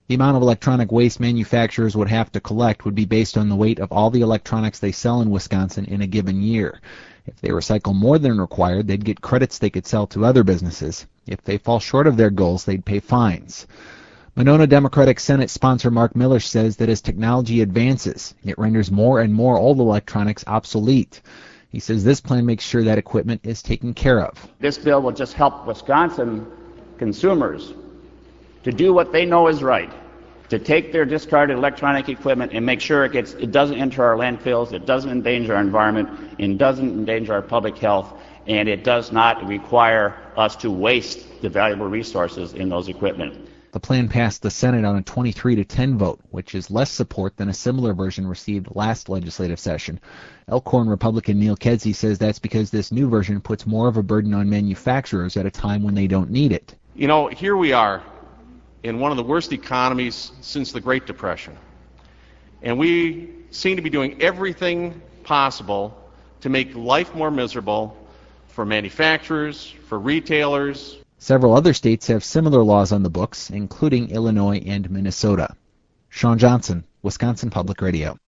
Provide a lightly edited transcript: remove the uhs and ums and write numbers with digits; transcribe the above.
The amount of electronic waste manufacturers would have to collect would be based on the weight of all the electronics they sell in Wisconsin in a given year. If they recycle more than required, they'd get credits they could sell to other businesses. If they fall short of their goals, they'd pay fines. Monona Democratic Senate sponsor Mark Miller says that as technology advances, it renders more and more old electronics obsolete. He says this plan makes sure that equipment is taken care of. This bill will just help Wisconsin consumers to do what they know is right, to take their discarded electronic equipment and make sure it doesn't enter our landfills, it doesn't endanger our environment, it doesn't endanger our public health, and it does not require us to waste the valuable resources in those equipment. The plan passed the Senate on a 23-10 vote, which is less support than a similar version received last legislative session. Elkhorn Republican Neil Kedzie says that's because this new version puts more of a burden on manufacturers at a time when they don't need it. You know, here we are in one of the worst economies since the Great Depression. And we seem to be doing everything possible to make life more miserable for manufacturers, for retailers. Several other states have similar laws on the books, including Illinois and Minnesota. Sean Johnson, Wisconsin Public Radio.